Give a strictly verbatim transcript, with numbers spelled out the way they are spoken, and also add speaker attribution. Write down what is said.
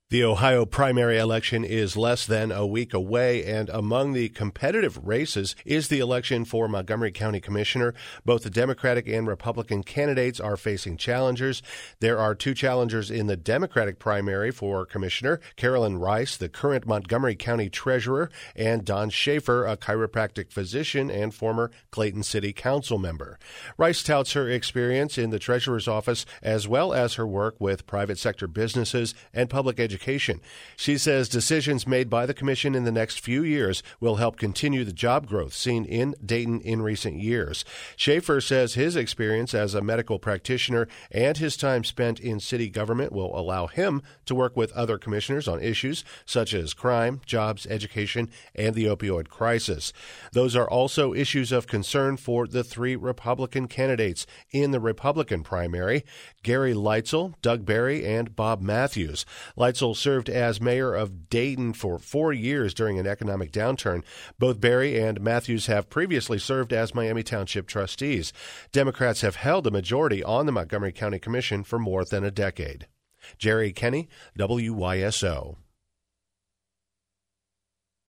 Speaker 1: The Ohio primary election is less than a week away, and among the competitive races is the election for Montgomery County Commissioner. Both the Democratic and Republican candidates are facing challengers. There are two challengers in the Democratic primary for Commissioner: Carolyn Rice, the current Montgomery County Treasurer, and Don Schaefer, a chiropractic physician and former Clayton City Council member. Rice touts her experience in the Treasurer's office as well as her work with private sector businesses and public education. Education. She says decisions made by the commission in the next few years will help continue the job growth seen in Dayton in recent years. Schaefer says his experience as a medical practitioner and his time spent in city government will allow him to work with other commissioners on issues such as crime, jobs, education, and the opioid crisis. Those are also issues of concern for the three Republican candidates in the Republican primary: Gary Leitzel, Doug Barry, and Bob Matthews. Leitzel served as mayor of Dayton for four years during an economic downturn. Both Barry and Matthews have previously served as Miami Township trustees. Democrats have held a majority on the Montgomery County Commission for more than a decade. Jerry Kenny, W Y S O.